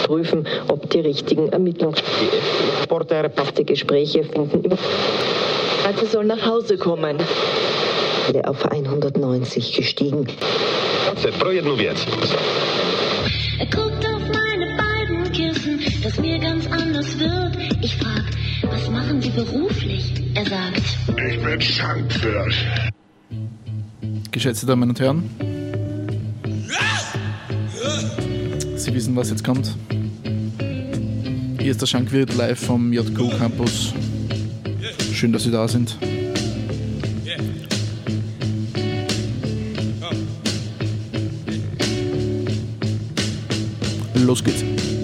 prüfen, ob die richtigen ermittlungssportlerhafte Gespräche finden. Also soll nach Hause kommen. Auf 190 gestiegen. Pro jedną wiec. Er guckt auf meine beiden Kissen, dass mir ganz anders wird. Ich frag, was machen Sie beruflich? Er sagt, ich bin Schankwirt. Geschätzte Damen und Herren, Sie wissen, was jetzt kommt. Hier ist der Schankwirt live vom JQ Campus. Schön, dass Sie da sind. Los geht's.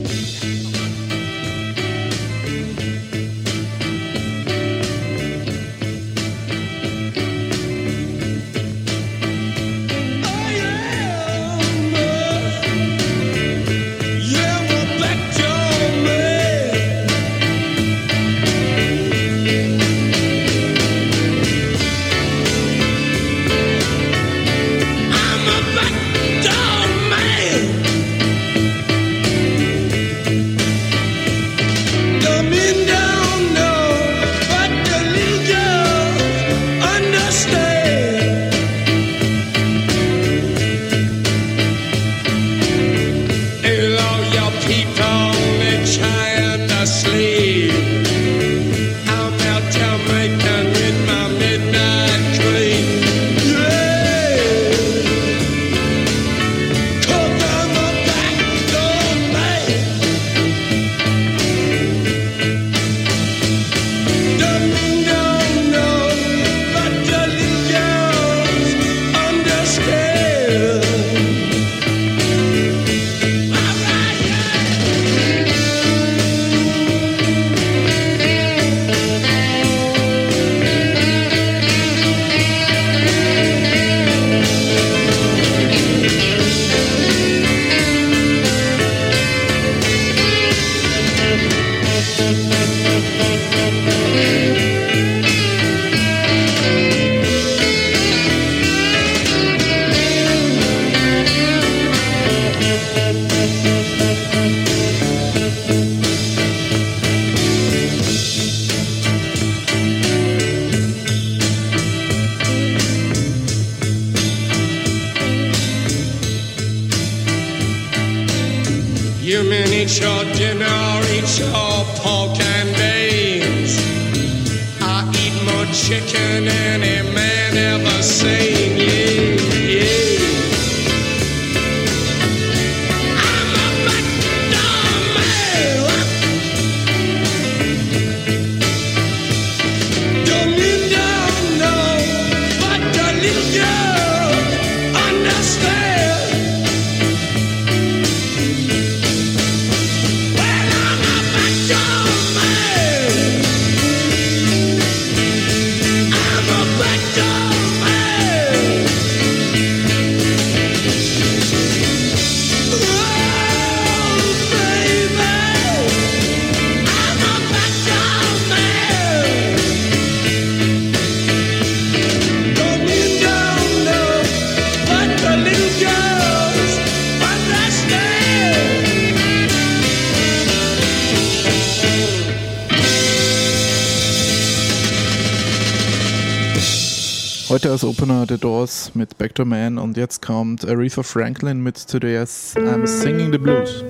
Heute als Opener The Doors mit Back to Man und jetzt kommt Aretha Franklin mit Today's I'm Singing the Blues.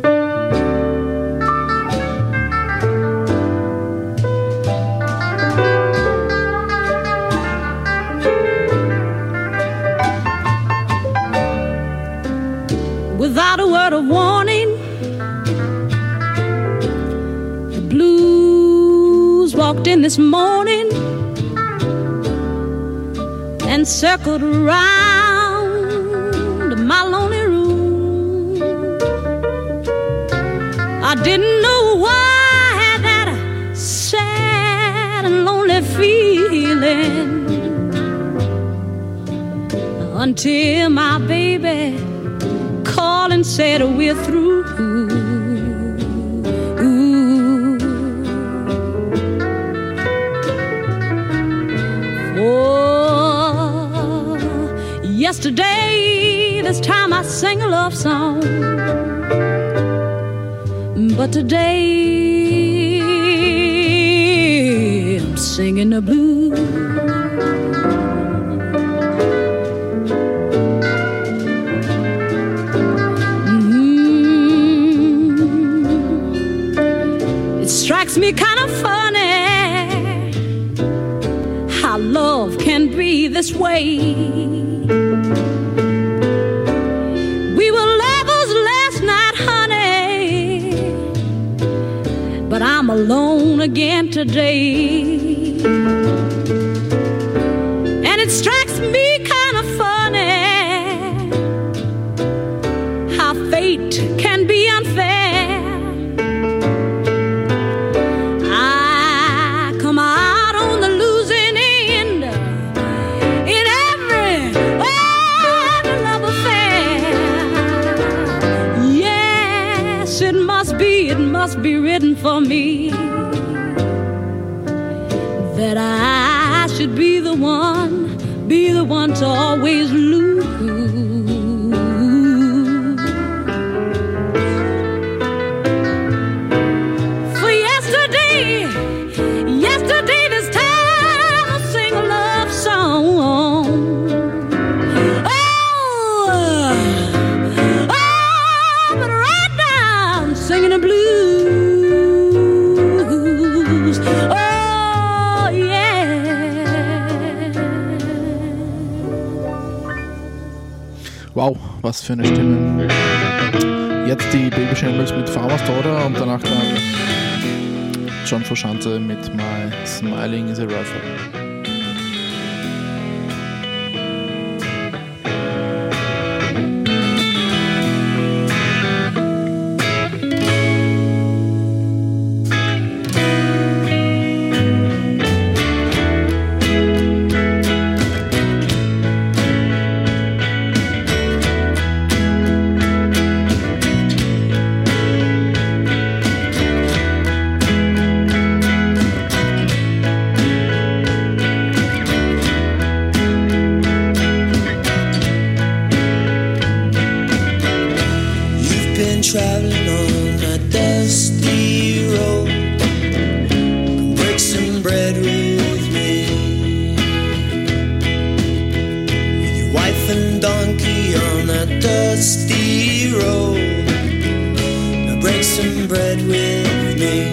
Without a word of warning, the blues walked in this morning and circled around my lonely room. I didn't know why I had that sad and lonely feeling until my baby called and said we're through. Yesterday, this time I sang a love song. But today I'm singing the blues. It strikes me kind of funny how love can be this way. We were lovers last night, honey, but I'm alone again today. And it strikes me kind of funny how fate can be unfair. I come out on the losing end in every love affair. Yes, it must be written for me that I should be the one to always lose. For yesterday this time I'll sing a love song. But right now I'm singing the blues. Oh, yeah. Wow, was für eine Stimme. Jetzt die Baby Shambles mit Farmer's Daughter und danach dann John Frusciante mit My Smiling is a Rifle. Traveling on a dusty road, come break some bread with me. With your wife and donkey on a dusty road, now break some bread with me.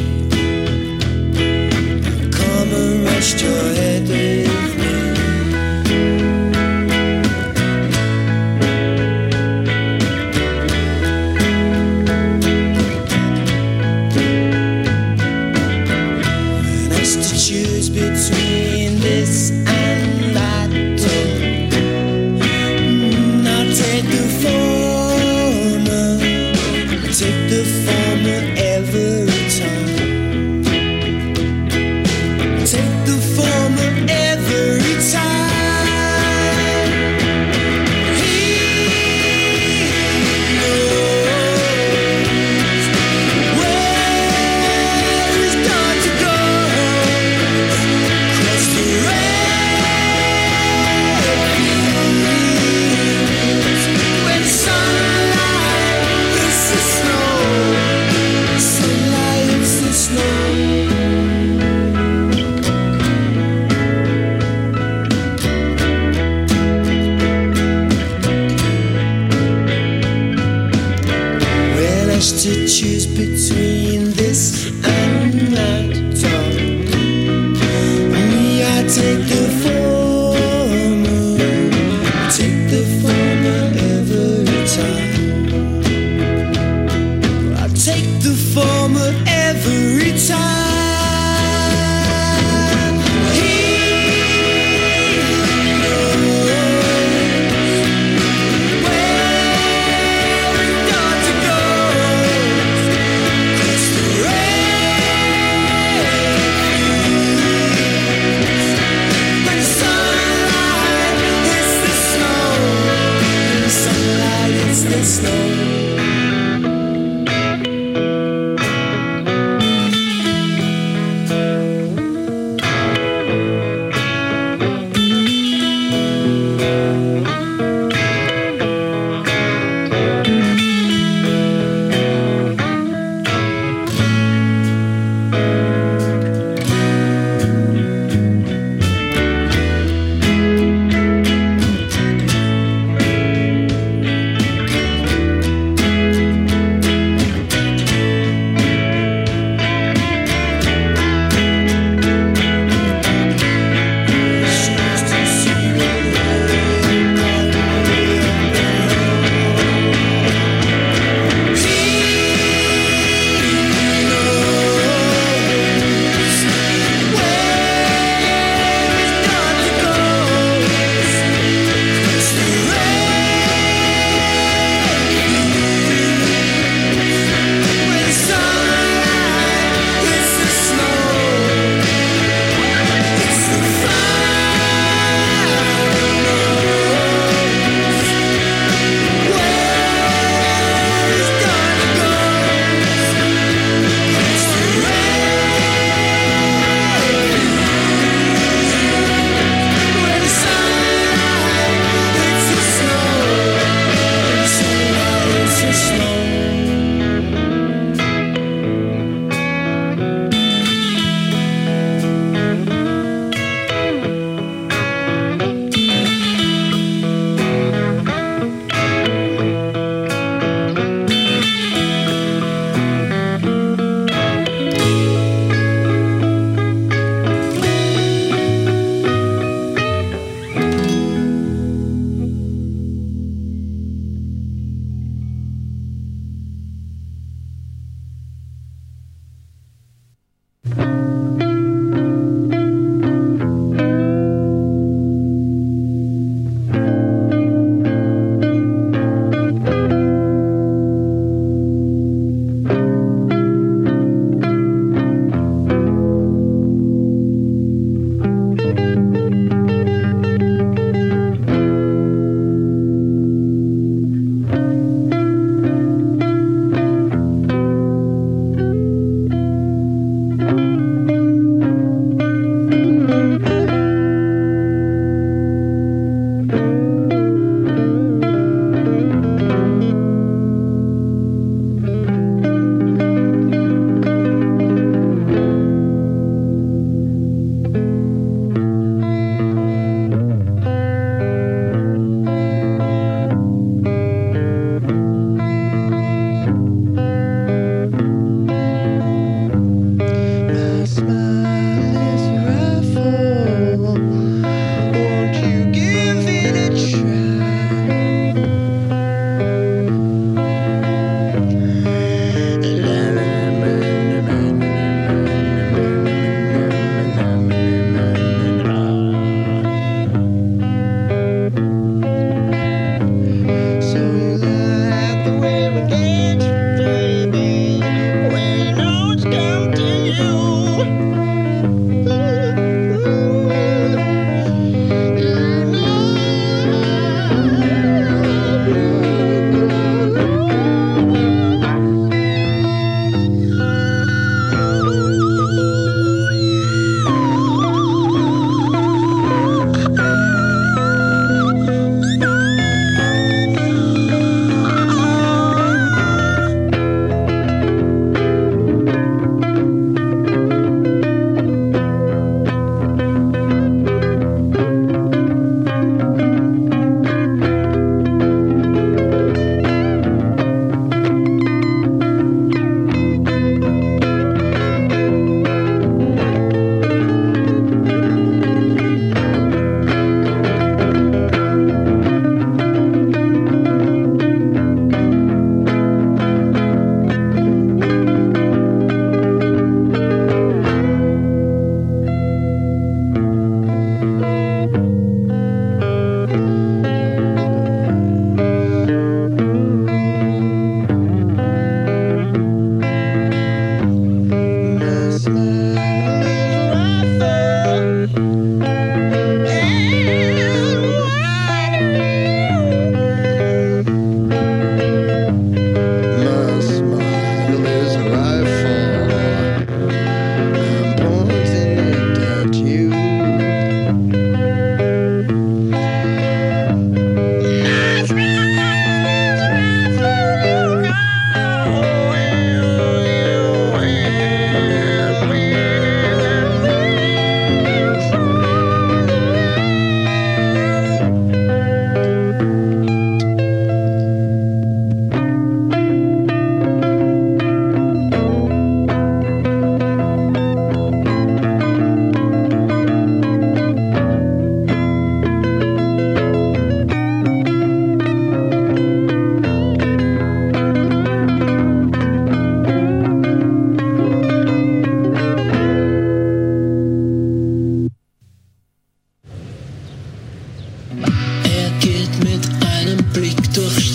Now come and rest your head with me. Between this and that, now take the former every time. Take the former every time. He knows where he's got to go. To choose between this and that time, me, I take the former every time. I take the former every time.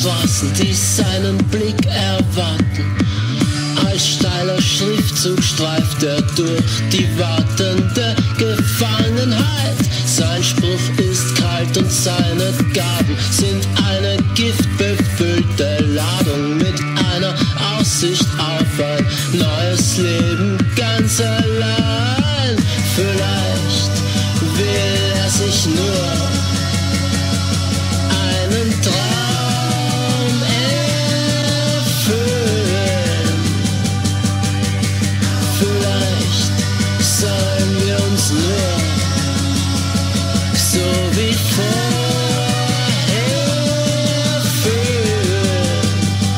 Straßen, die seinen Blick erwarten. Als steiler Schriftzug streift er durch die wartende Gefangenheit. Sein Spruch ist kalt und seine Gaben sind eine giftbefüllte Ladung mit einer Aussicht auf ein neues Leben ganz allein. Vielleicht will er sich nur einen Traum erfüllen. Vielleicht sollen wir uns nur so wie vorher fühlen.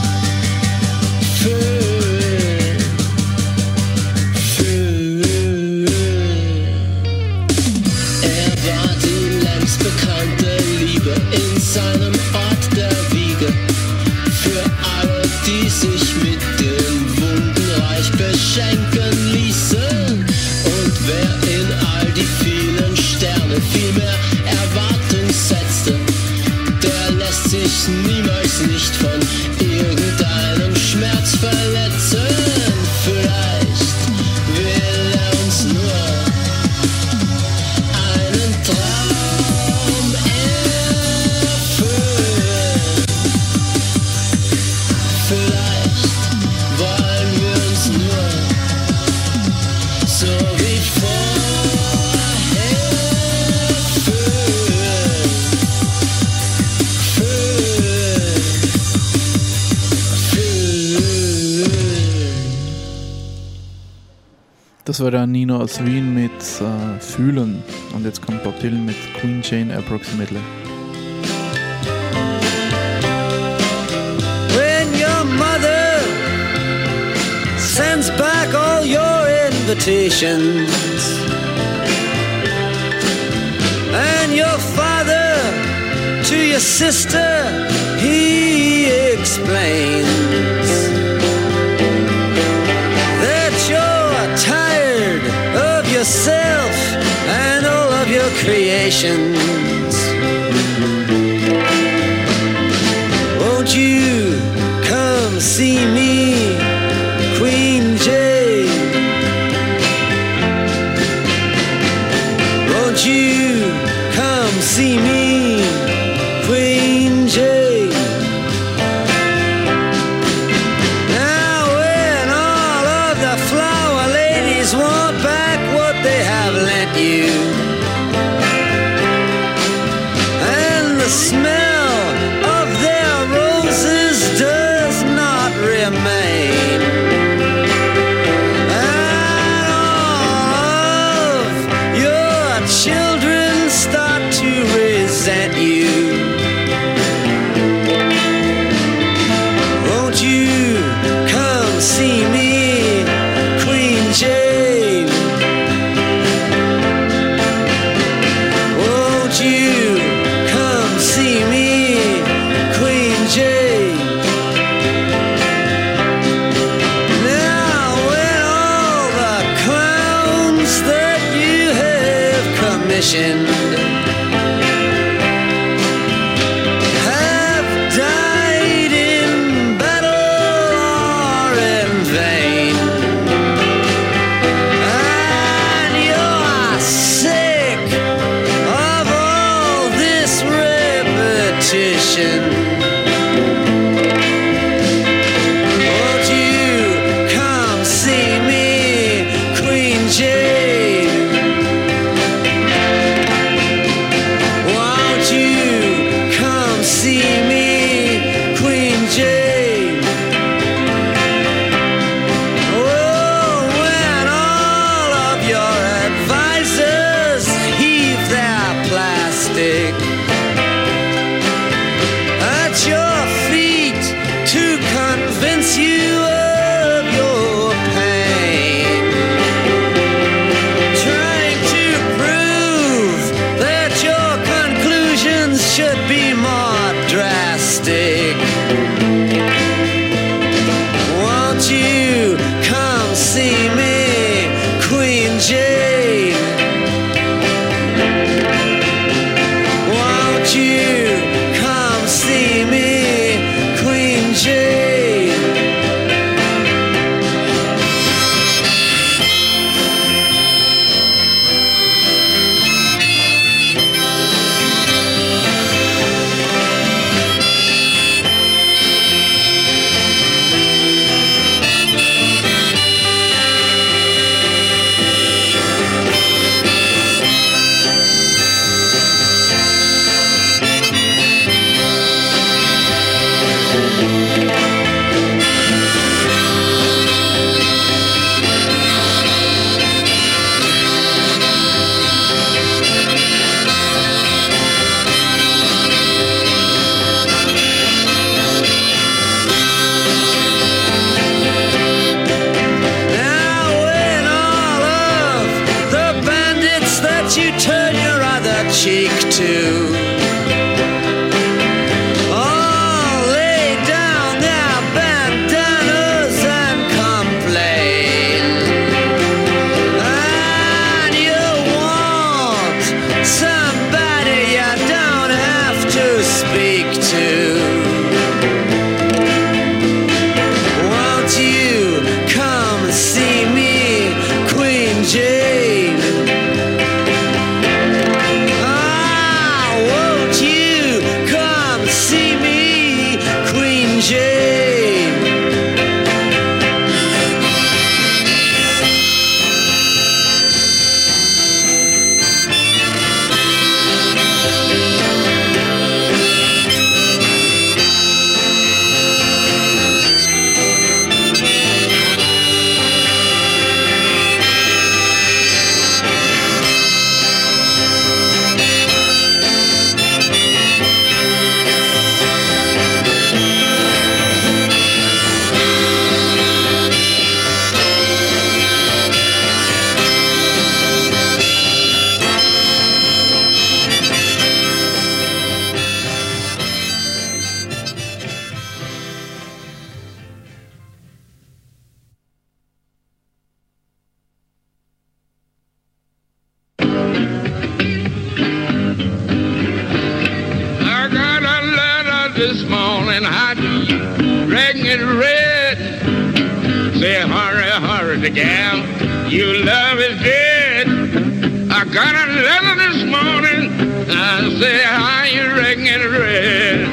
Er war die längst bekannte Liebe in seinem Ort der Wiege. Für alle, die sich mit den Wunden reich beschenken ließen. Und wer in all die vielen Sterne viel mehr Erwartung setzte, der lässt sich niemals nicht von irgendeinem Schmerz verletzen. Vielleicht will er uns nur einen Traum erfüllen. Vielleicht wollen wir uns nur so wie vorher fühlen. Das war der Nino aus Wien mit Fühlen. Und jetzt kommt Bob Dylan mit Queen Jane Approximately. When your mother sends back all your invitations, and your father to your sister, he explains that you're tired of yourself and all of your creations. Won't you come see me, Queen Jane? Won't you come see me, Queen Jane? Now when all of the flower ladies want back what they have lent you, and the smell of their roses does not remain, and all of your children start to resent you, won't you come see me, Queen Jane? Won't you come see me, Queen Jane? Now when all the clowns that you have commissioned have died in battle or in vain, and you're sick of all this repetition, won't you come see me, Queen Jane? Won't you come see me, Queen Jane? Oh, when all of your advisors heave their plastic at your feet to convince you of your pain, trying to prove that your conclusions should be more drastic. Won't you come see me, Queen Jane? Won't you come see me, shame. This morning, I dragging it red. Say, hurry, hurry, the gal, your love is dead. I got a letter this morning. I say, how you dragging it red?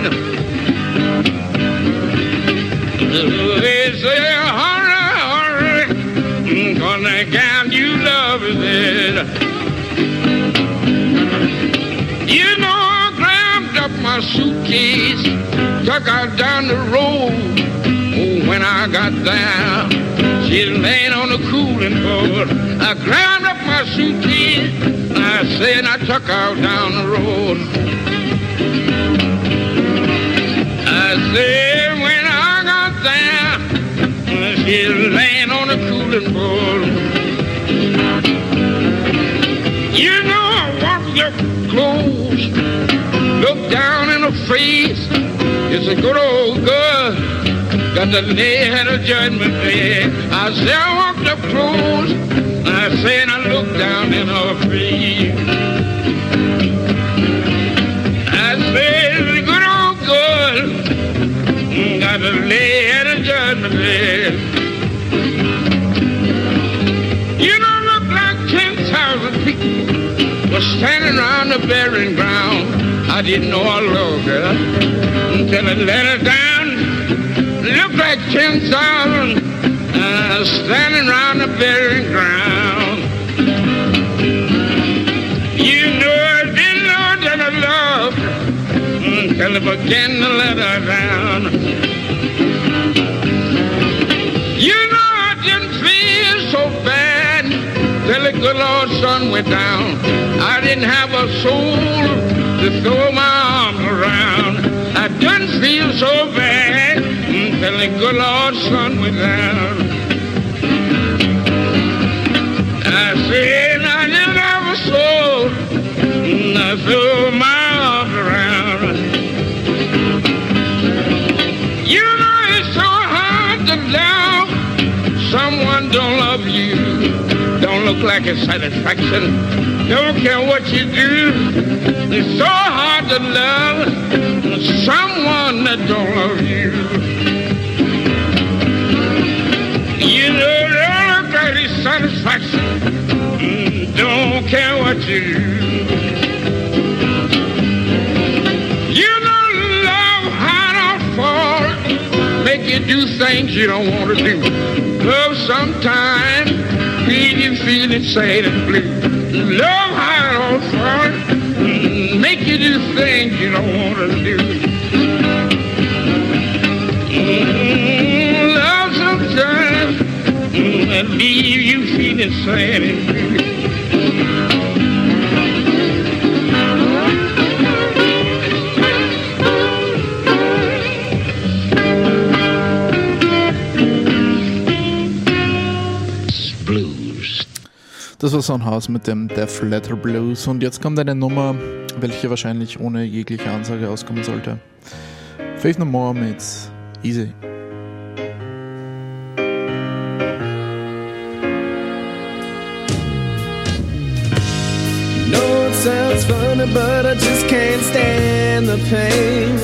They say, hurry, hurry, 'cause the gal you love is dead. You know, I grabbed up my suitcase, took her down the road. Oh, when I got there, she's laying on the cooling board. I grabbed up my suitcase, I said, I took her down the road. I said, when I got there, she's laying on the cooling board. You know, I walked up close, looked down in her face. It's a good old girl, got the day at a judgment day. I said, I walked up close, I said, I looked down in her face. I said, it's a good old girl, got the day at a judgment day. You don't look like 10,000 people was standing around the burying ground. I didn't know I loved her until I let her down. Looked like 10,000 standing around the burying ground. You know I didn't know that I loved her until I began to let her down. You know I didn't feel so bad till the good Lord's sun went down. I didn't have a soul to throw my arms around. I didn't feel so bad until the good Lord's sun went down. I said I didn't have a soul to throw my arms around. You know it's so hard to love someone don't love you. Don't look like a satisfaction. Don't care what you do. It's so hard to love someone that don't love you. You know, don't look like a satisfaction. Don't care what you do. You know, love hard or fall, make you do things you don't want to do. Love sometimes leave you feeling sad and blue. Love hard or fall, make you do things you don't want to do. Love sometimes leave you feeling sad and blue. Das war Soundhouse mit dem Death Letter Blues und jetzt kommt eine Nummer, welche wahrscheinlich ohne jegliche Ansage auskommen sollte. Faith No More mit Easy. No, it sounds funny, but I just can't stand the pain.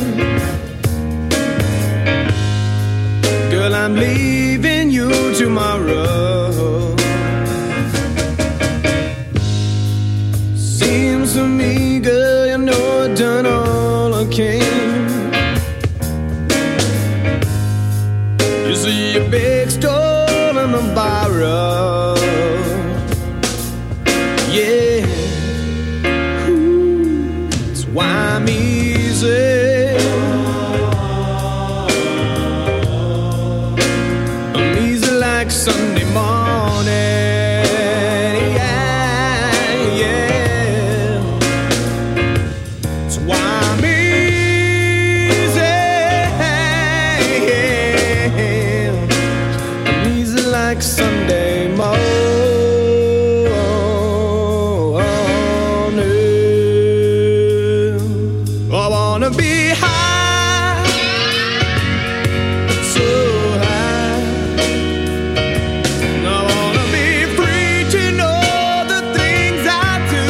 Girl, I'm leaving you tomorrow. Seems to me, girl, you know I've done all I can. tomorrow. Yeah, that's why I'm easy. I'm easy like Sunday morning. Yeah, yeah. That's why I'm easy. I'm easy like Sunday morning. I wanna be high, so high. I wanna be free to know the things I do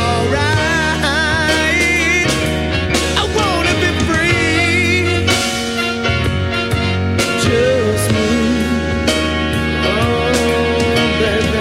alright. I wanna be free, just me. Oh, baby.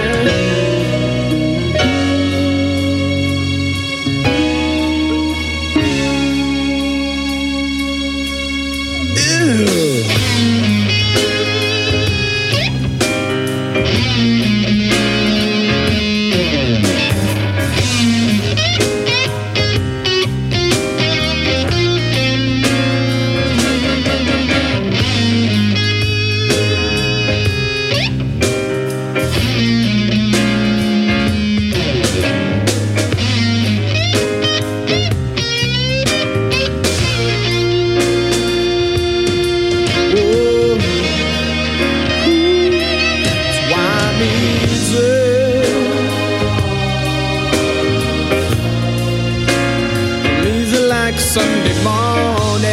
Sunday morning,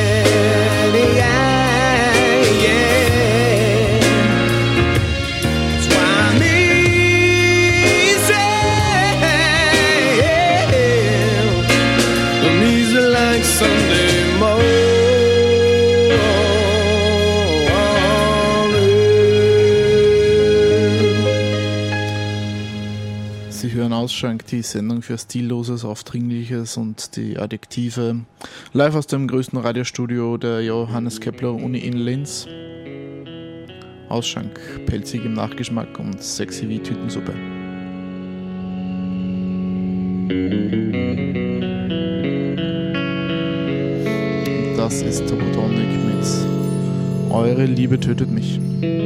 yeah, yeah. That's why I'm easy. I'm easy like Sunday morning. Sie hören Ausschank, die Sendung für Stilloses, Aufdringliches und die Adjektive. Live aus dem größten Radiostudio der Johannes Kepler Uni in Linz. Ausschank, pelzig im Nachgeschmack und sexy wie Tütensuppe. Das ist Tobotonic mit Eure Liebe tötet mich.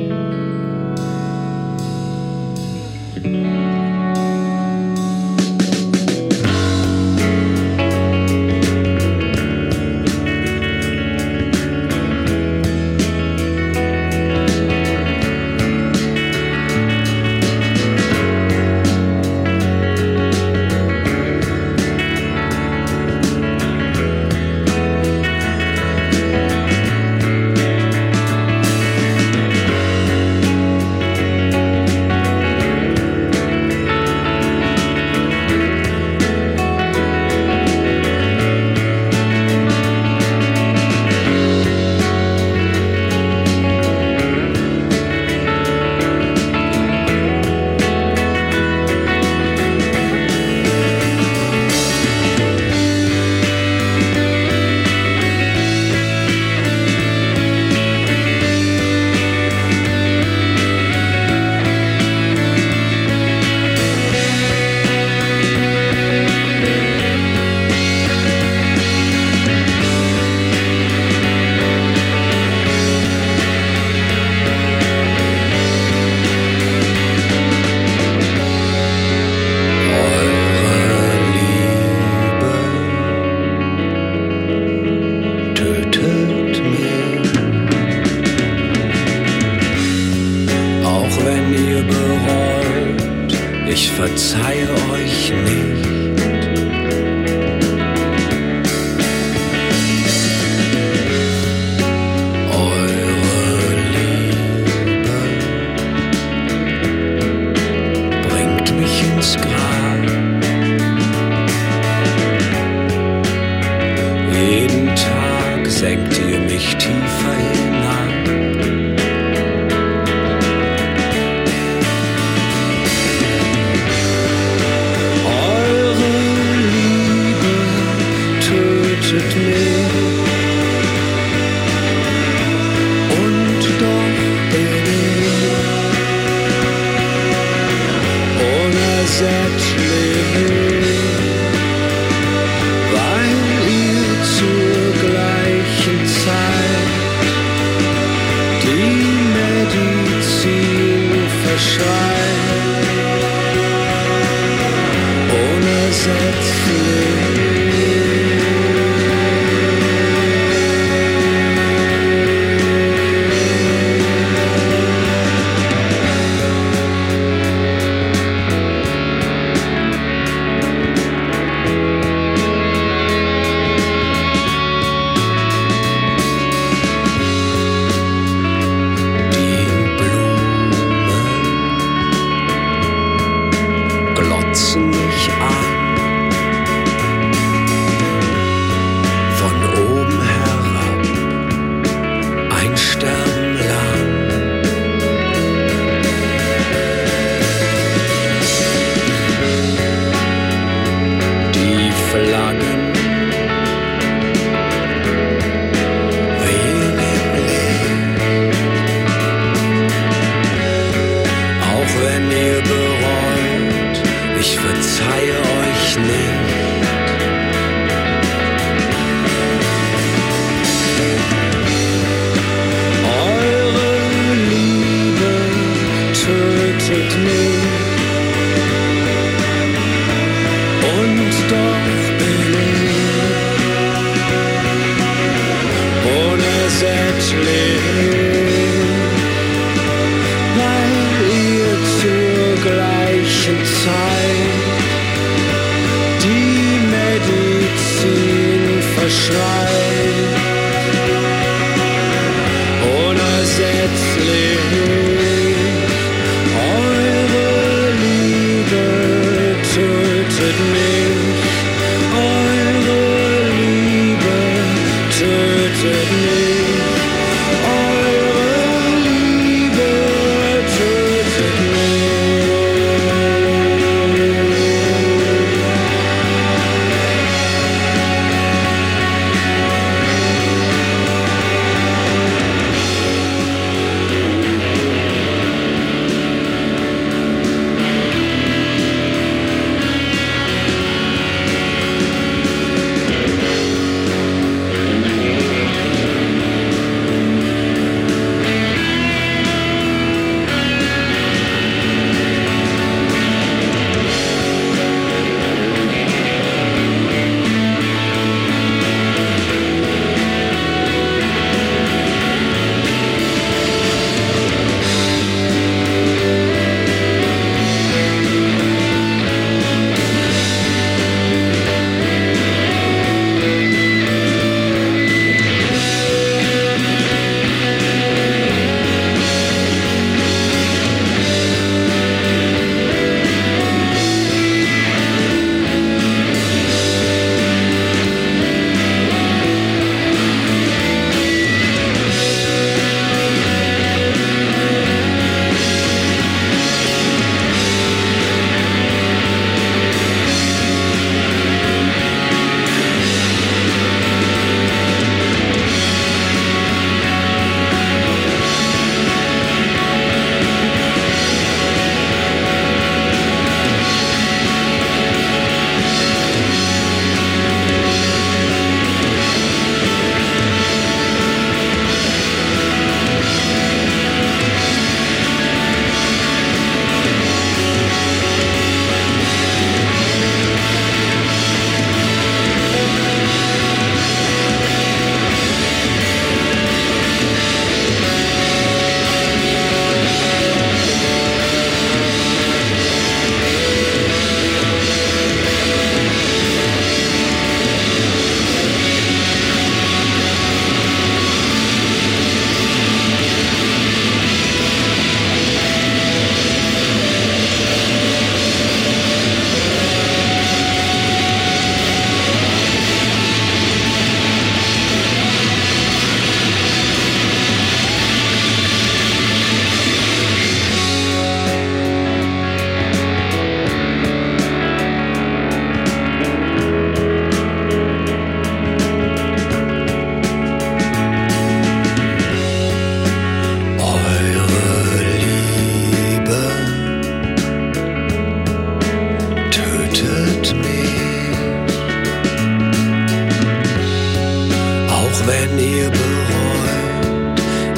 verzeihe euch nicht. Eure Liebe bringt mich ins Grab. Jeden Tag senkt ihr mich tiefer hinab. Und doch bin ich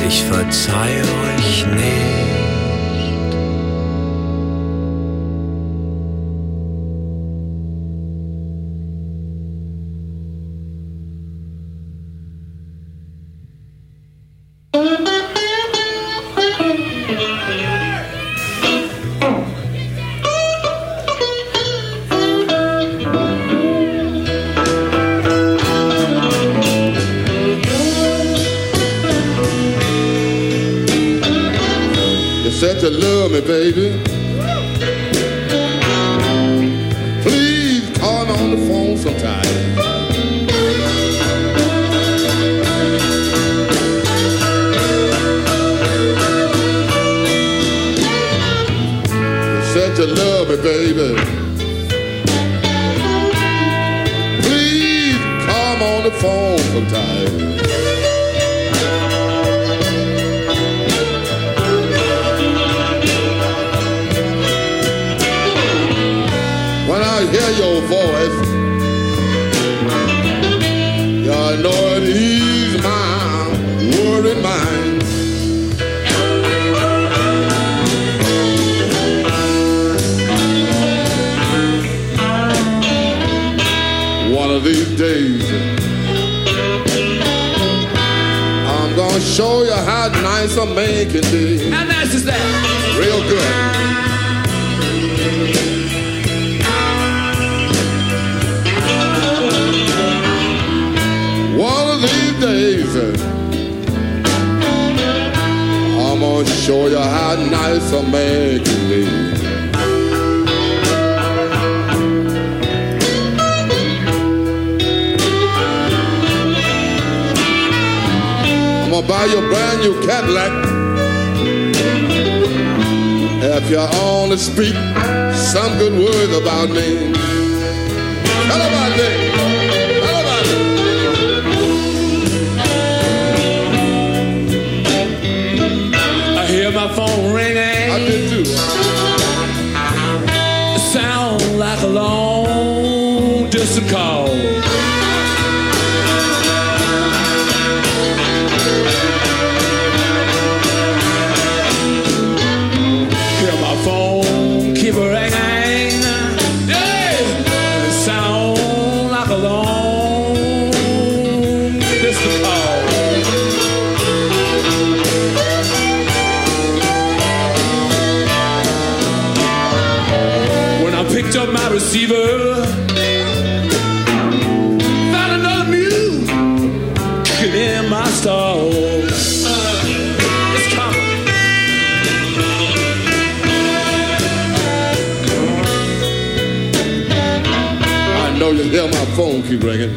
ich verzeihe euch nicht. Said you love me, baby. Please call me on the phone sometime. You said you love me, baby. Please call me on the phone sometime. When I hear your voice, I know it eases my worried mind. One of these days, I'm gonna show you how nice a man can be. How nice is that? Real good. One of these days, I'm gonna show you how nice a man can be. I'm gonna buy you a brand new Cadillac if you only speak some good words about me. Tell about me. My phone ringing. I did too. Sound like a long distance call. Hear my phone keep ringing. Yeah. Sound like a long distance call. Picked up my receiver, found another mule kicking in my stall. It's coming. I know you hear my phone keep ringing.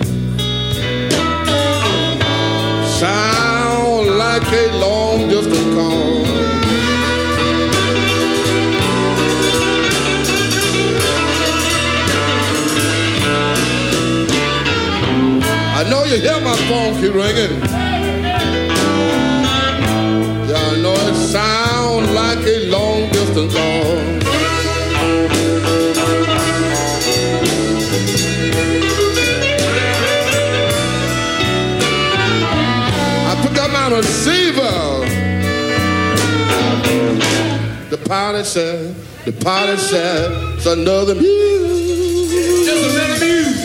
Sound like a long distance call. I know you hear my phone keep ringing. Yeah, I know it sounds like a long distance call. I pick up my receiver. The pilot said, it's another mule. Just another mule.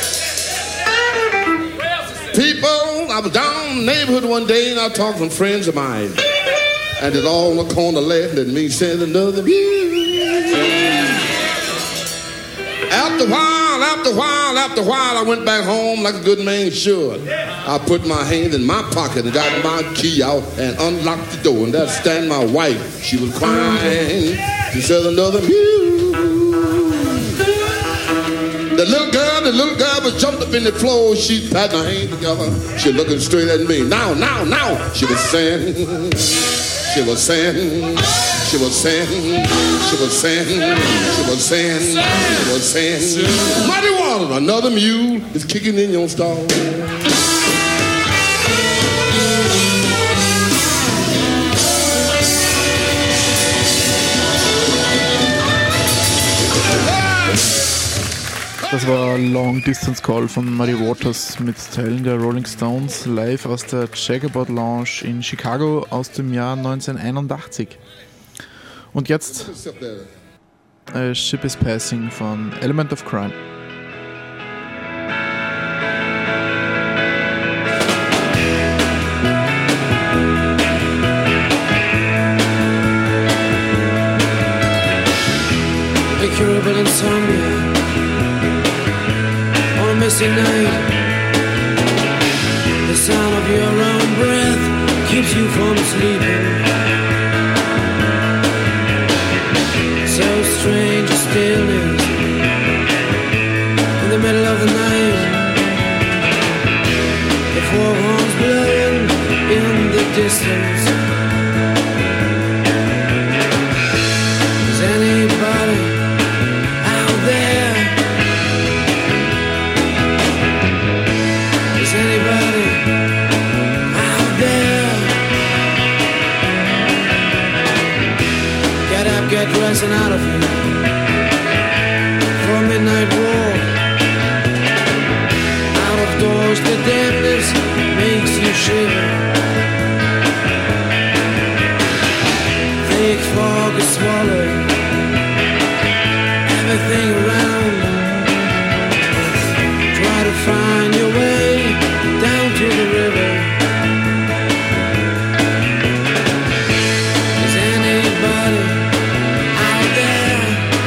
People, I was down in the neighborhood one day and I talked to some friends of mine. And it's all on the corner laughing at me, saying another mule. After a while, I went back home like a good man should. I put my hand in my pocket and got my key out and unlocked the door. And there stand my wife. She was crying. She said another mule. The little girl was jumped up in the floor. She had her hands together. She looking straight at me. Now. She was saying, Muddy water, another mule is kicking in your stall. Das war Long Distance Call von Muddy Waters mit Teilen der Rolling Stones live aus der Jaggerboard Lounge in Chicago aus dem Jahr 1981. Und jetzt A Ship is Passing von Element of Crime. Incurable insomnia on a misty night. The sound of your own breath keeps you from sleeping. So strange a stillness in the middle of the night. The foghorns blowing in the distance. Is anybody there? Is anybody out there? Get up, get dressed and out of here for a midnight walk. Out of doors, the dampness makes you shiver. Thick fog is swallowed everything around. Try to find your way down to the river. Is anybody out there?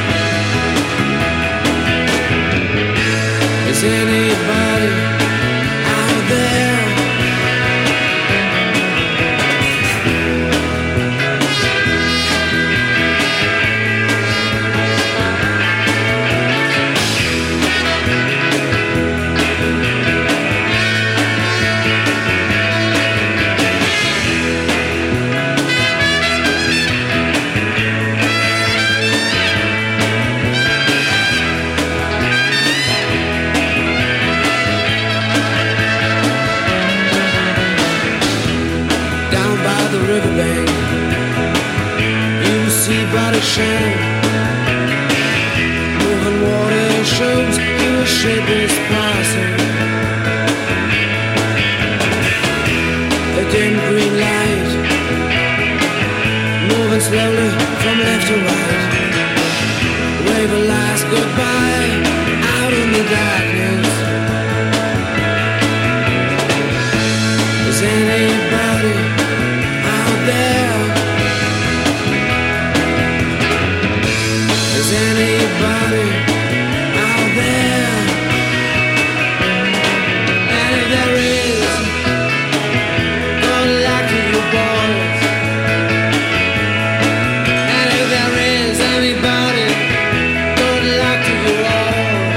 Is anybody out there? Riverbank, you see body shine. Moving water shows you a ship is passing. A dim green light, moving slowly from left to right. Wave a last goodbye out in the darkness. Is anybody there? Is anybody out there? And if there is, good luck to you boys. And if there is anybody, good luck to you all.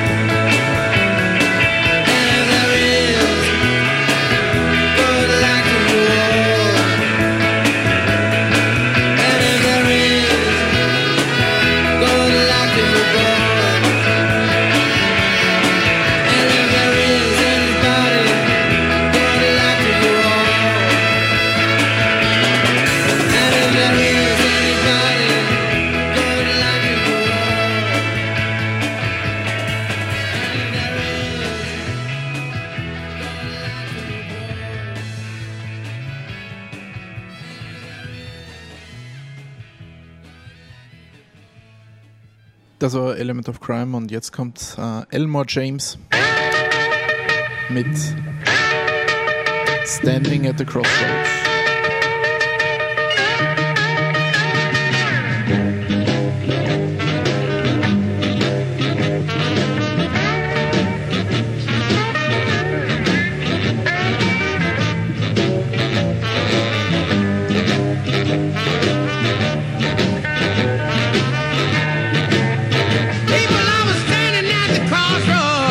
And if there is, good luck to you all. Das war Element of Crime und jetzt kommt Elmore James mit Standing at the Crossroads.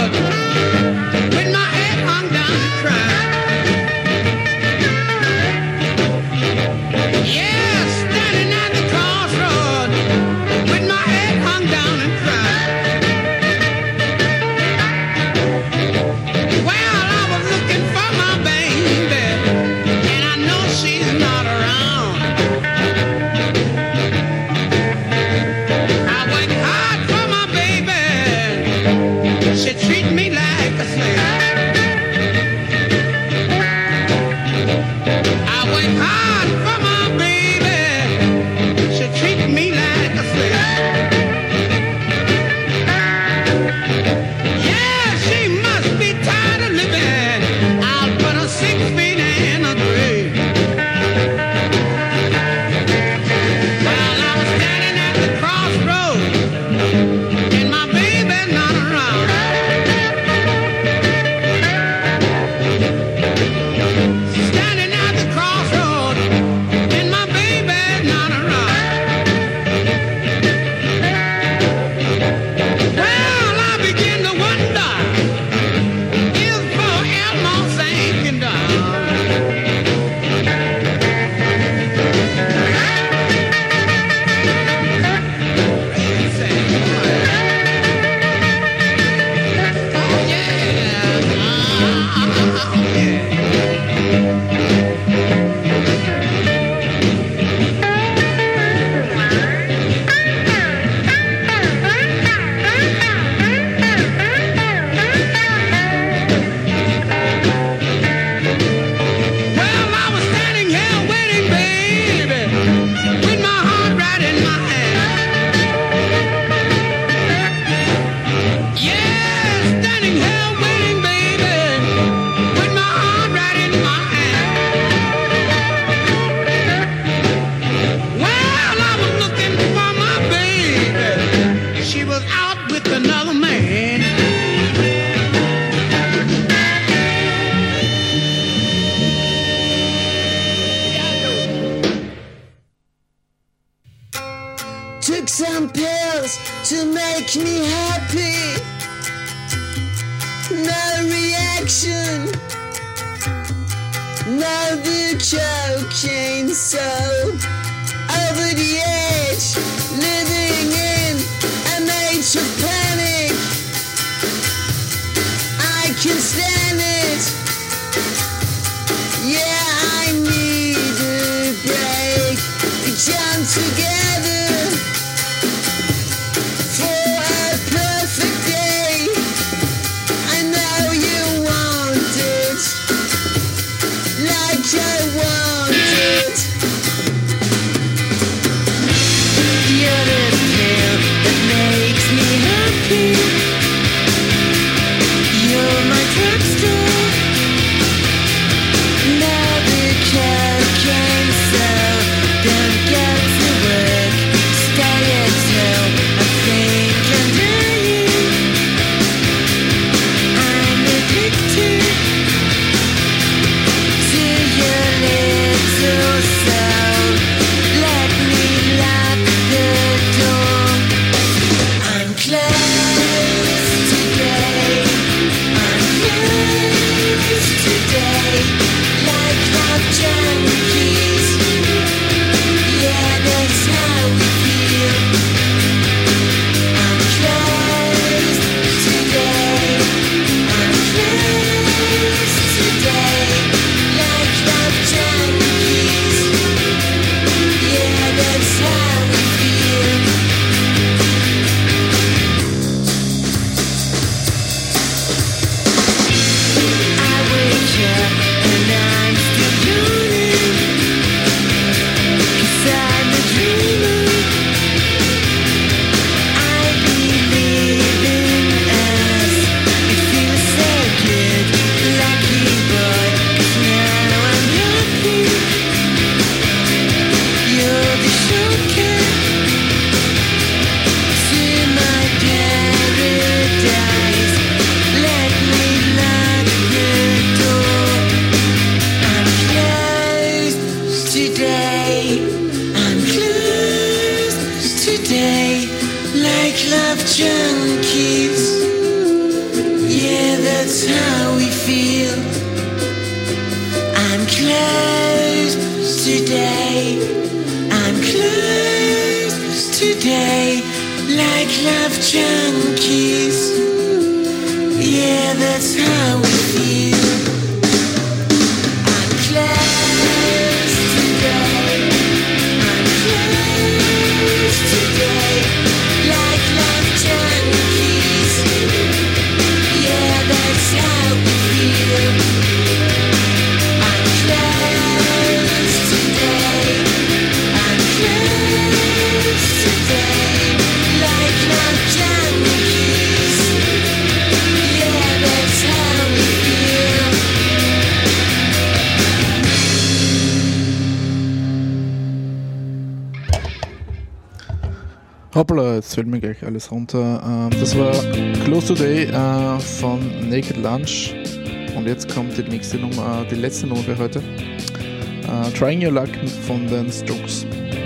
With my head hung down to cry. hard for my baby. She treat me like a slave. Yeah, she must be tired of living. I'll put her 6 feet in a grave. Well, I was standing at the crossroads, and my baby's not around. Standing at the crossroads, and my baby's not around. Well, I begin to wonder if poor Elmo's sinking down. Well, I was standing here waiting, baby, with my heart right in my hand. Yeah, standing here waiting, baby, with my heart right in my hand. Well, I was looking for my baby. She was out with another man. Took some pills to make me happy. No reaction. No choking, so over the edge, living in a major panic. I can stand it. Yeah, I need a break. We jump together for a perfect day. I know you want it, like I want it. You're the pill that makes me happy. You're my drugstore. Now the cocaine cell. Don't get to work, stay at home. I think I'm dying. I'm addicted to your little soul. Let me lock the door. I'm close today. I'm close today. Like love junkies. Yeah, that's how we feel. I'm close today. I'm close today. Like love junkies. Yeah, that's how we feel. I wake up and I'm still yawning. 'Cause I'm a dreamer. I believe in us. It feels so good, lucky boy. 'Cause now I'm happy. You're the shortcut to my paradise. Let me lock the door. I'm close today. I'm close today. Like love junkies. Yeah, that's how we feel. I'm close today. I'm close today. Like love junkies. Yeah, that's how we feel. I'm close today. I'm close today. Like love junkies. Yeah, that's how we feel. I'm close Hoppla, jetzt fällt mir gleich alles runter. Das war Close Today von Naked Lunch. Und jetzt kommt die nächste Nummer, die letzte Nummer für heute. Trying Your Luck von den Strokes.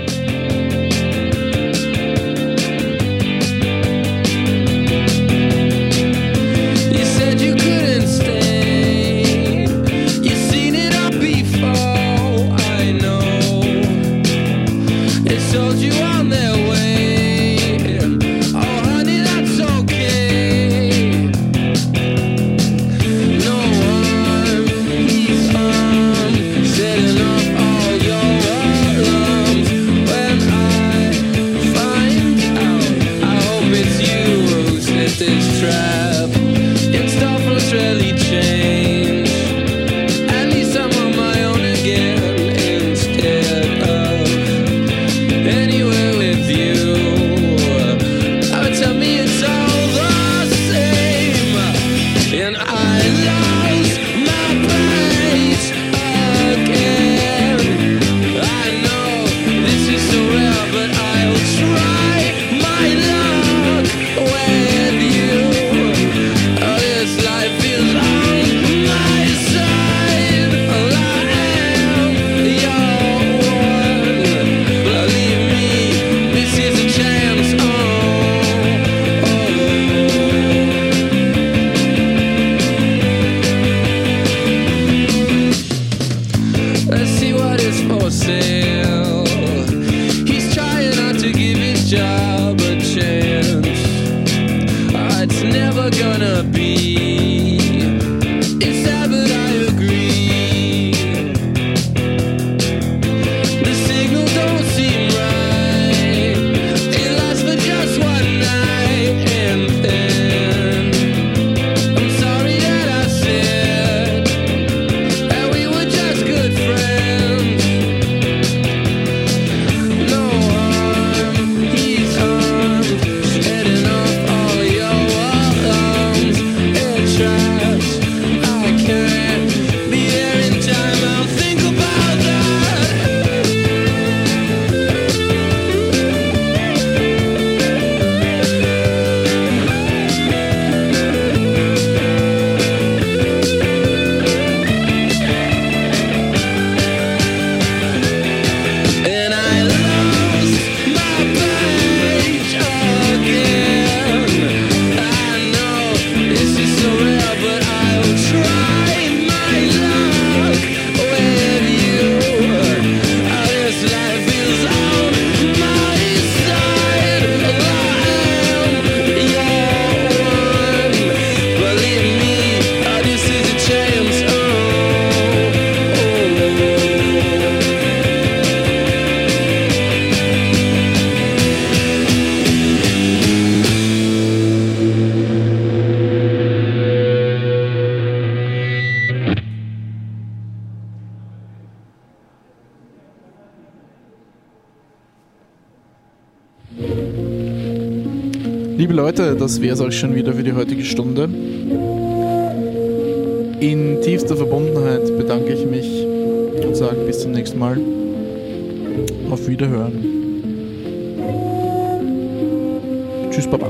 Liebe Leute, das wäre es auch schon wieder für die heutige Stunde. In tiefster Verbundenheit bedanke ich mich und sage bis zum nächsten Mal. Auf Wiederhören. Tschüss, Baba.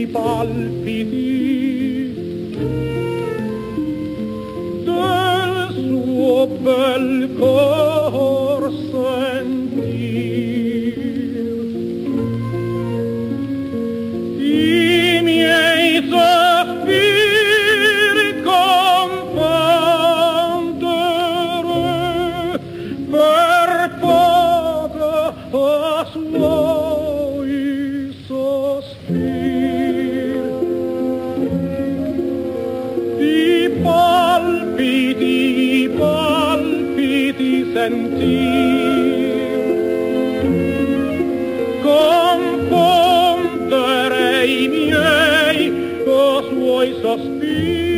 palpiti del suo bel cor sentir. I miei sospiri confondere per poco a suoi sospiri. I palpiti sentir, confondere i miei o suoi sospiri.